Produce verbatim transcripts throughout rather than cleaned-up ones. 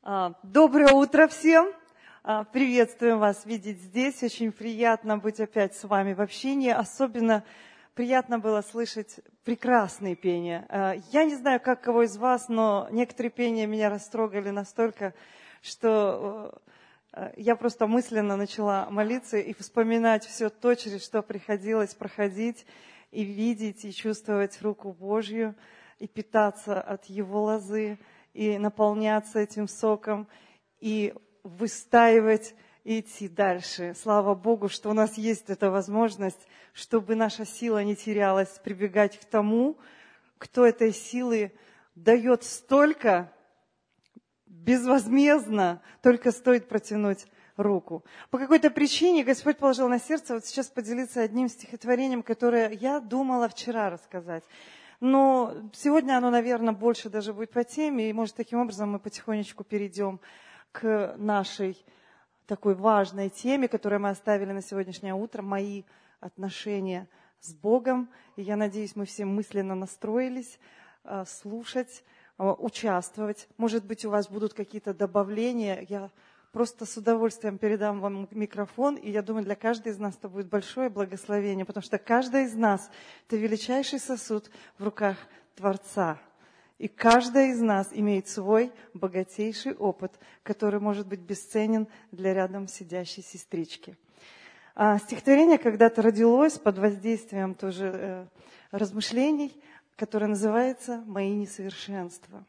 А, Доброе утро всем! А, Приветствуем вас видеть здесь. Очень приятно быть опять с вами в общении. Особенно приятно было слышать прекрасные пения. А, Я не знаю, как кого из вас, но некоторые пения меня растрогали настолько, что э, я просто мысленно начала молиться и вспоминать все то, через что приходилось проходить, и видеть, и чувствовать руку Божью, и питаться от Его лозы, и наполняться этим соком, и выстаивать, и идти дальше. Слава Богу, что у нас есть эта возможность, чтобы наша сила не терялась, прибегать к тому, кто этой силы дает столько безвозмездно, только стоит протянуть руку. По какой-то причине Господь положил на сердце вот сейчас поделиться одним стихотворением, которое я думала вчера рассказать. Но сегодня оно, наверное, больше даже будет по теме, и, может, таким образом мы потихонечку перейдем к нашей такой важной теме, которую мы оставили на сегодняшнее утро, мои отношения с Богом. И я надеюсь, мы все мысленно настроились слушать, участвовать. Может быть, у вас будут какие-то добавления. Я просто с удовольствием передам вам микрофон, и я думаю, для каждой из нас это будет большое благословение, потому что каждая из нас – это величайший сосуд в руках Творца. И каждая из нас имеет свой богатейший опыт, который может быть бесценен для рядом сидящей сестрички. А стихотворение когда-то родилось под воздействием тоже э, размышлений, которое называется «Мои несовершенства».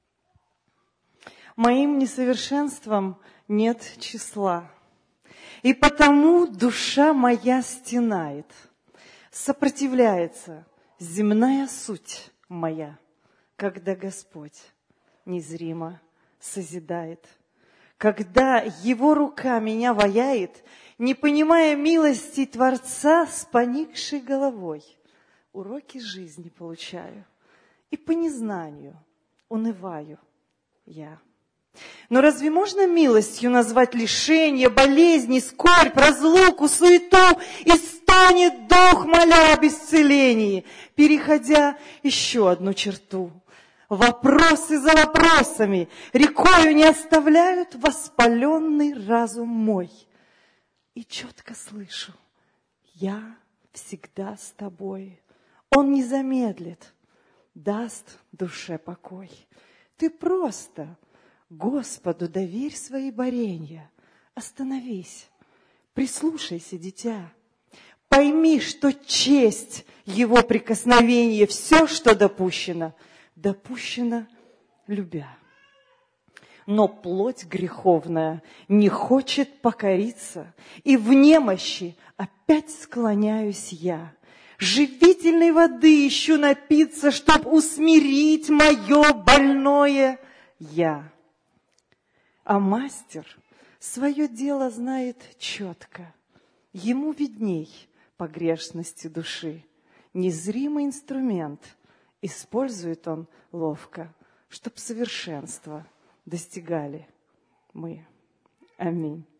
Моим несовершенствам нет числа, и потому душа моя стенает, сопротивляется земная суть моя, когда Господь незримо созидает. Когда Его рука меня ваяет, не понимая милости Творца, с поникшей головой уроки жизни получаю, и по незнанию унываю я. Но разве можно милостью назвать лишение, болезни, скорбь, разлуку, суету? И стонет дух, моля об исцелении, переходя еще одну черту. Вопросы за вопросами рекою не оставляют воспаленный разум мой. И четко слышу: я всегда с тобой. Он не замедлит, даст душе покой. Ты просто Господу доверь свои боренья. Остановись, прислушайся, дитя. Пойми, что честь Его прикосновения, все, что допущено, допущено любя. Но плоть греховная не хочет покориться, и в немощи опять склоняюсь я. Живительной воды ищу напиться, чтоб усмирить мое больное я. А мастер свое дело знает четко. Ему видней погрешности души. Незримый инструмент использует он ловко, чтоб совершенства достигали мы. Аминь.